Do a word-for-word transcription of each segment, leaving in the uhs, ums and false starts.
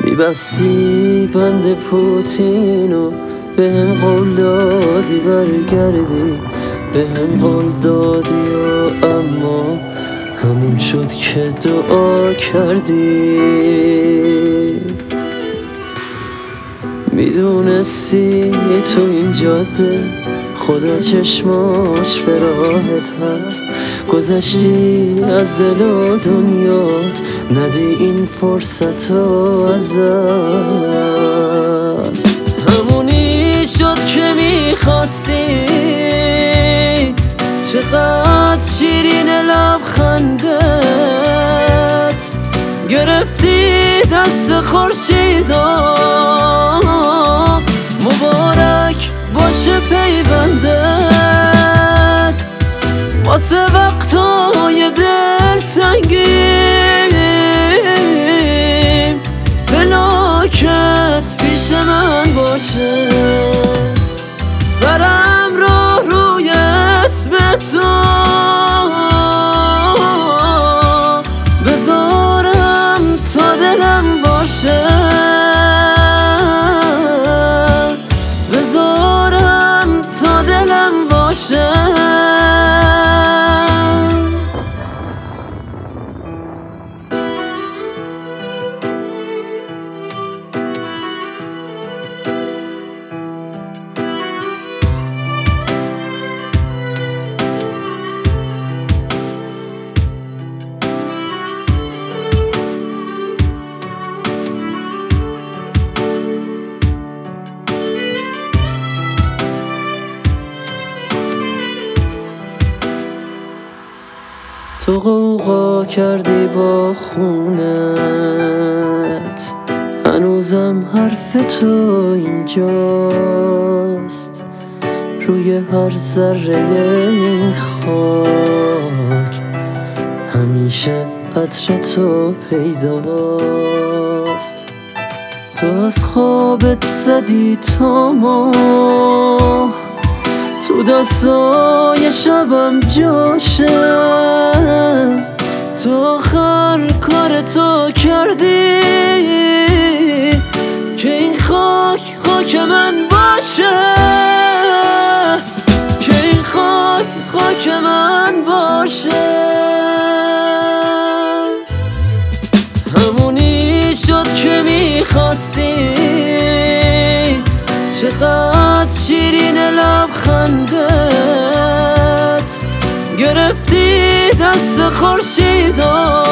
میبستی بند پوتینو به هم قول دادی برگردی، به هم قول دادی و اما همون شد که دعا کردی. میدونستی تو این جاده خدا چشماش به راحت هست، گذشتی از دل و دنیات ندی این فرصت رو از دست. همونی شد که میخواستی، چقدر شیرین لبخندت، گرفتی دست خورشیدا، مبارک باشه پیوندت واسه وقتای دلتنگیم، پلاکت پیش من باشه، سرم رو روی اسم تو بذارم تا دلم باشه، بذارم تا دلم باشه. تو غوغا کردی با خونت، هنوزم حرف تو اینجاست، روی هر ذره این خاک همیشه عطر تو پیداست. تو از خوابت زدی تا ما، تو دستای شبم جاشه، تو آخر کار تو کردی که این خاک خاک من باشه، که این خاک خاک من باشه. همونی شد که میخواستی، چقدر شیرین لبخندت، گرفتی دست خورشیدا،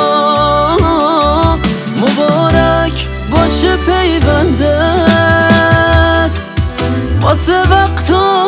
مبارک باشه پیوندت واسه وقتا